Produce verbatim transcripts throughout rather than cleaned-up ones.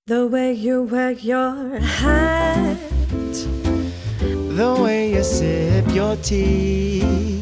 The way you wear your hat, the way you sip your tea,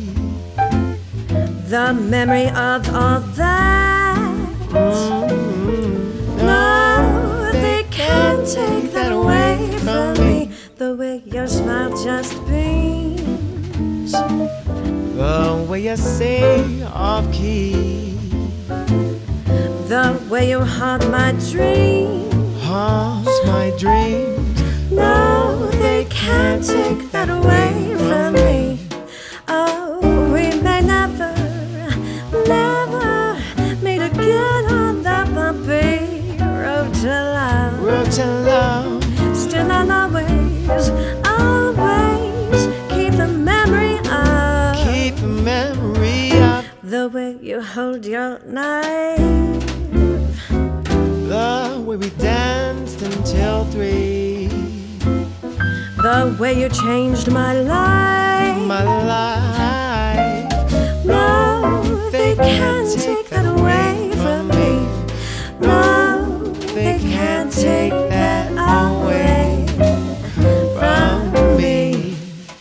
the memory of all that. mm-hmm. No, they can't take that away from me. The way your smile just beams, the way you sing off key, the way you haunt my dreams. haunts my dreams. No, they can't take that away from me. Oh, we may never, never meet again on the bumpy road to love. Road to love. Still I'll always, always keep the memory of, keep the memory of the way you hold your knife, the way we danced until three, the way you changed my life. my life. No, they can't take that away from me. No, they can't take that away from me.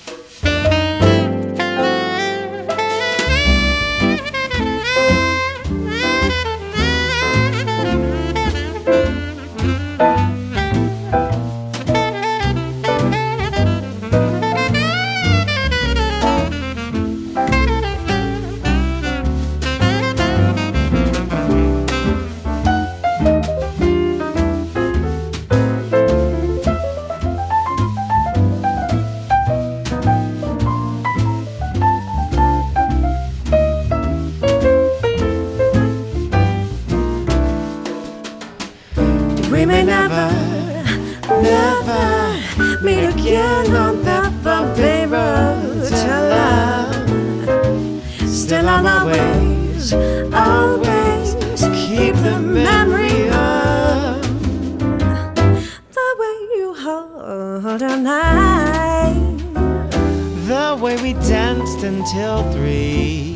We may never, never meet again on the bumpy road to love. Still I'll always, always keep the memory of the way you hold a knife, The way we danced until three.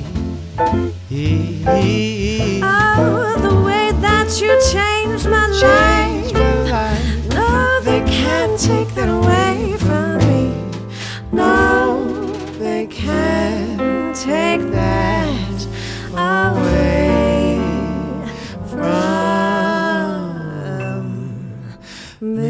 oh, the way that you changed my life. Changed my life. No, they can't take that away from me. No, they can't take that away from me.